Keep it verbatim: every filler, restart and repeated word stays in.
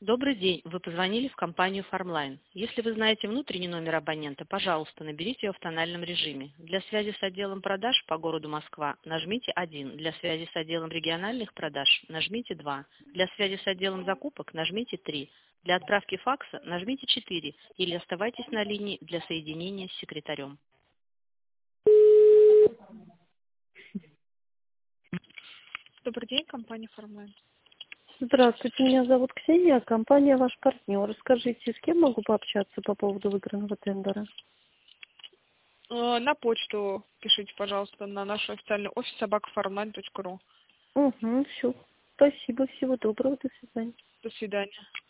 Добрый день. Вы позвонили в компанию Farmline. Если вы знаете внутренний номер абонента, пожалуйста, наберите его в тональном режиме. Для связи с отделом продаж по городу Москва нажмите один. Для связи с отделом региональных продаж нажмите два. Для связи с отделом закупок нажмите три. Для отправки факса нажмите четыре. Или оставайтесь на линии для соединения с секретарем. Добрый день, компания Farmline. Здравствуйте, меня зовут Ксения, компания «Ваш партнер». Расскажите, с кем могу пообщаться по поводу выигранного тендера? Э, На почту пишите, пожалуйста, на наш официальный офис собака фармлайн точка ру. Угу, все. Спасибо, всего доброго, до свидания. До свидания.